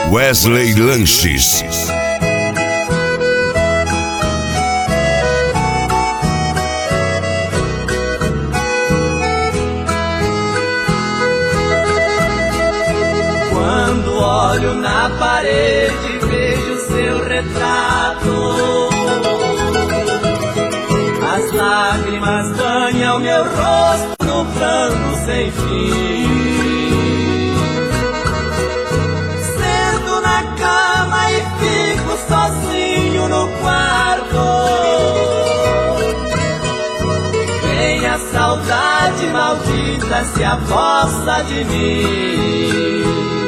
Wesley Lanches. Quando olho na parede, vejo seu retrato. As lágrimas banham meu rosto no pranto sem fim. Sento na cama e fico sozinho no quarto. Vem a saudade maldita se aposta de mim.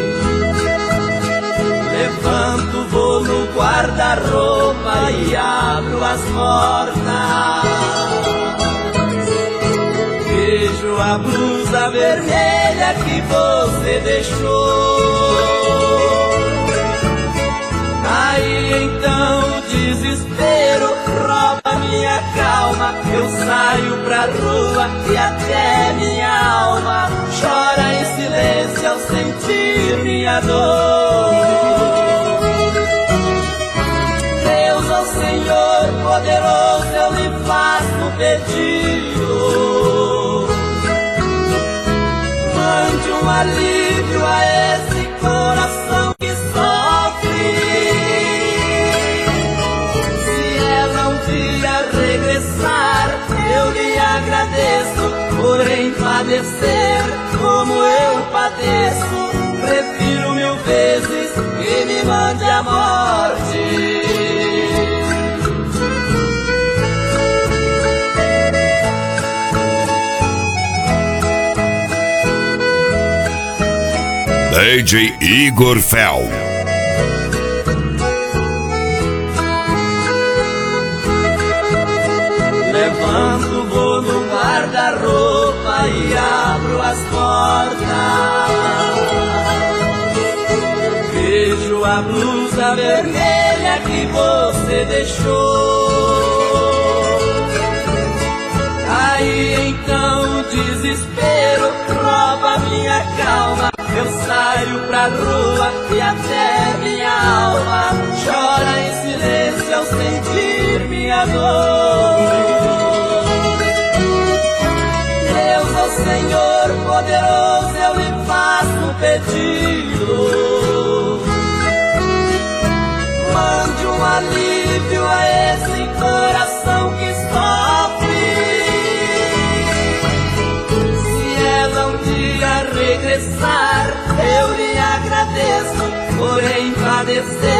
Levanto, vou no guarda-roupa e abro as portas. Vejo a blusa vermelha que você deixou. Aí então o desespero rouba minha calma. Eu saio pra rua e até minha alma chora em silêncio ao sentir minha dor. Deus, ó Senhor poderoso, eu lhe faço um pedido. Mande um alívio a esse coração que sofre. Se ela um dia regressar, eu lhe agradeço por padecer como eu padeço. Prefiro 1000 vezes que me mande a morte. DJ Igor Fel. Levanto, vou no guarda-roupa e abro as portas. Vejo a blusa vermelha que você deixou. Aí então o desespero rouba minha calma. Eu saio pra rua e até minha alma chora em silêncio ao sentir minha dor. Deus, ó Senhor poderoso, eu lhe faço um pedido. Mande um alívio a esse coração que sofre. Se ela um dia regressar, eu lhe agradeço por padecer